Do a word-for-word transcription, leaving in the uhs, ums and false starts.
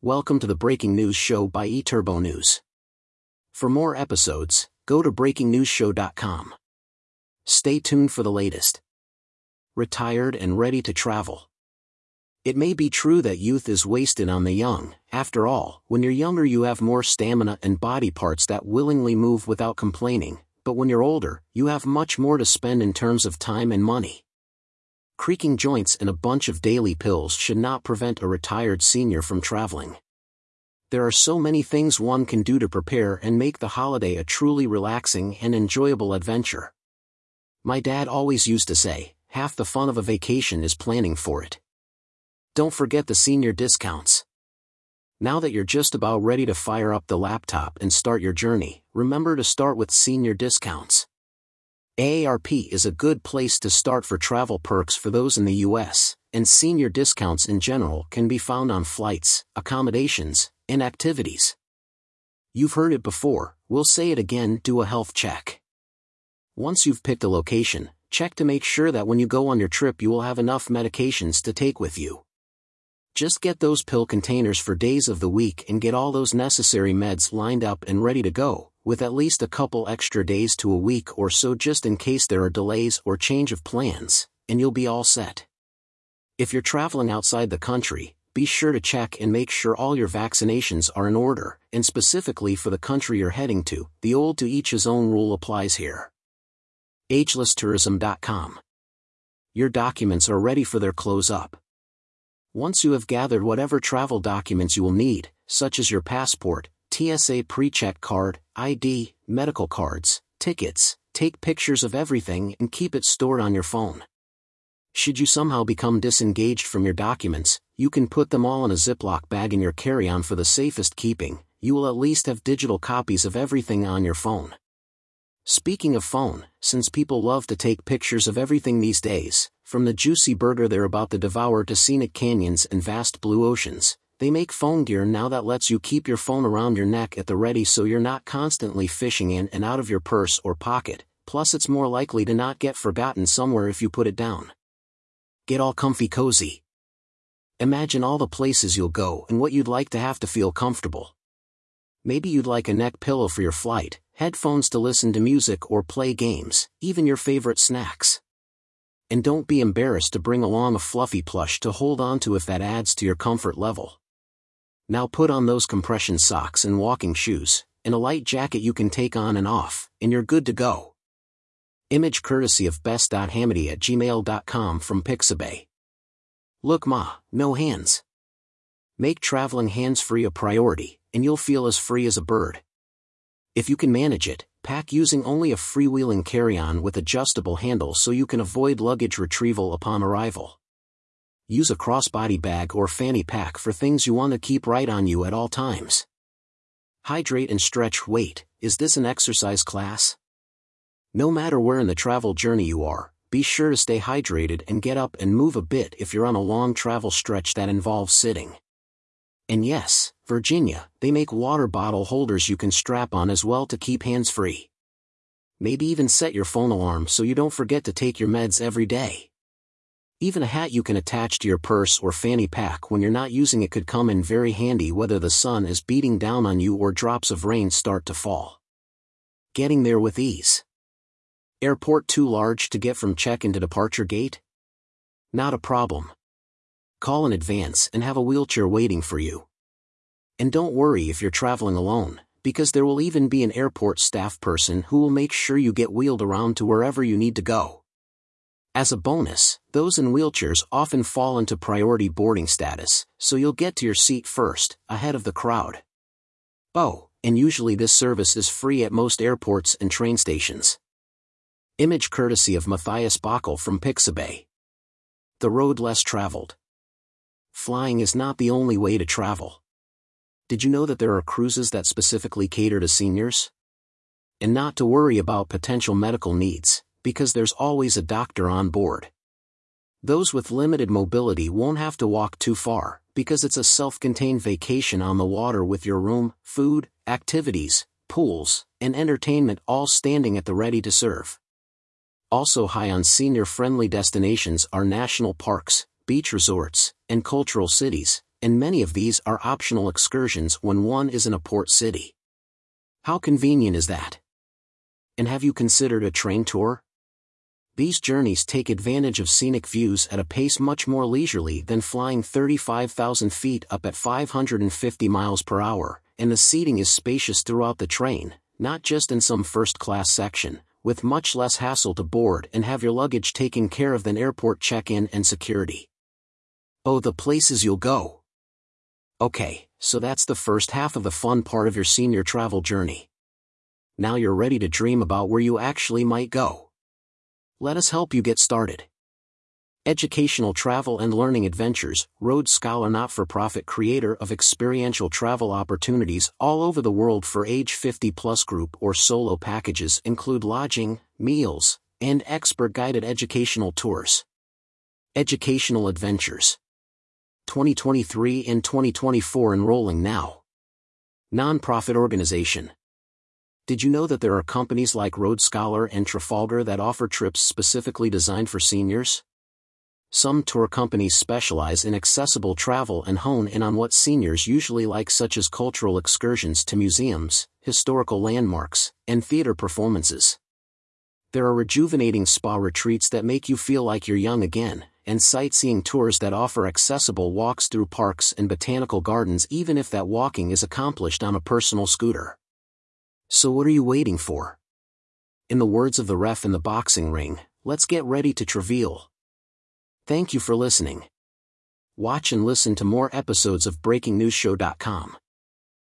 Welcome to the Breaking News Show by eTurbo News. For more episodes, go to breaking news show dot com. Stay tuned for the latest. Retired and ready to travel. It may be true that youth is wasted on the young. After all, when you're younger you have more stamina and body parts that willingly move without complaining, but when you're older, you have much more to spend in terms of time and money. Creaking joints and a bunch of daily pills should not prevent a retired senior from traveling. There are so many things one can do to prepare and make the holiday a truly relaxing and enjoyable adventure. My dad always used to say, half the fun of a vacation is planning for it. Don't forget the senior discounts. Now that you're just about ready to fire up the laptop and start your journey, remember to start with senior discounts. A A R P is a good place to start for travel perks for those in the U S, and senior discounts in general can be found on flights, accommodations, and activities. You've heard it before, we'll say it again, do a health check. Once you've picked a location, check to make sure that when you go on your trip you will have enough medications to take with you. Just get those pill containers for days of the week and get all those necessary meds lined up and ready to go, with at least a couple extra days to a week or so just in case there are delays or change of plans, and you'll be all set. If you're traveling outside the country, be sure to check and make sure all your vaccinations are in order, and specifically for the country you're heading to, the old to each his own rule applies here. ageless tourism dot com. Your documents are ready for their close-up. Once you have gathered whatever travel documents you will need, such as your passport, T S A pre-check card, I D, medical cards, tickets, take pictures of everything and keep it stored on your phone. Should you somehow become disengaged from your documents, you can put them all in a Ziploc bag in your carry-on for the safest keeping. You will at least have digital copies of everything on your phone. Speaking of phone, since people love to take pictures of everything these days, from the juicy burger they're about to devour to scenic canyons and vast blue oceans, they make phone gear now that lets you keep your phone around your neck at the ready so you're not constantly fishing in and out of your purse or pocket, plus it's more likely to not get forgotten somewhere if you put it down. Get all comfy cozy. Imagine all the places you'll go and what you'd like to have to feel comfortable. Maybe you'd like a neck pillow for your flight, headphones to listen to music or play games, even your favorite snacks. And don't be embarrassed to bring along a fluffy plush to hold on to if that adds to your comfort level. Now put on those compression socks and walking shoes, and a light jacket you can take on and off, and you're good to go. Image courtesy of best dot hamity at gmail dot com from Pixabay. Look ma, no hands. Make traveling hands-free a priority, and you'll feel as free as a bird. If you can manage it, pack using only a freewheeling carry-on with adjustable handle so you can avoid luggage retrieval upon arrival. Use a crossbody bag or fanny pack for things you want to keep right on you at all times. Hydrate and stretch. Wait, is this an exercise class? No matter where in the travel journey you are, be sure to stay hydrated and get up and move a bit if you're on a long travel stretch that involves sitting. And yes, Virginia, they make water bottle holders you can strap on as well to keep hands free. Maybe even set your phone alarm so you don't forget to take your meds every day. Even a hat you can attach to your purse or fanny pack when you're not using it could come in very handy whether the sun is beating down on you or drops of rain start to fall. Getting there with ease. Airport too large to get from check-in to departure gate? Not a problem. Call in advance and have a wheelchair waiting for you. And don't worry if you're traveling alone, because there will even be an airport staff person who will make sure you get wheeled around to wherever you need to go. As a bonus, those in wheelchairs often fall into priority boarding status, so you'll get to your seat first, ahead of the crowd. Oh, and usually this service is free at most airports and train stations. Image courtesy of Matthias Bockel from Pixabay. The road less traveled. Flying is not the only way to travel. Did you know that there are cruises that specifically cater to seniors? And not to worry about potential medical needs, because there's always a doctor on board. Those with limited mobility won't have to walk too far, because it's a self-contained vacation on the water with your room, food, activities, pools, and entertainment all standing at the ready to serve. Also high on senior-friendly destinations are national parks, beach resorts, and cultural cities, and many of these are optional excursions when one is in a port city. How convenient is that? And have you considered a train tour? These journeys take advantage of scenic views at a pace much more leisurely than flying thirty-five thousand feet up at five hundred fifty miles per hour, and the seating is spacious throughout the train, not just in some first-class section, with much less hassle to board and have your luggage taken care of than airport check-in and security. Oh, the places you'll go! Okay, so that's the first half of the fun part of your senior travel journey. Now you're ready to dream about where you actually might go. Let us help you get started. Educational Travel and Learning Adventures, Road Scholar not-for-profit creator of experiential travel opportunities all over the world for age fifty plus group or solo packages include lodging, meals, and expert-guided educational tours. Educational Adventures. twenty twenty-three and twenty twenty-four enrolling now. Nonprofit organization. Did you know that there are companies like Road Scholar and Trafalgar that offer trips specifically designed for seniors? Some tour companies specialize in accessible travel and hone in on what seniors usually like, such as cultural excursions to museums, historical landmarks, and theater performances. There are rejuvenating spa retreats that make you feel like you're young again, and sightseeing tours that offer accessible walks through parks and botanical gardens, even if that walking is accomplished on a personal scooter. So what are you waiting for? In the words of the ref in the boxing ring, let's get ready to travail. Thank you for listening. Watch and listen to more episodes of breaking news show dot com.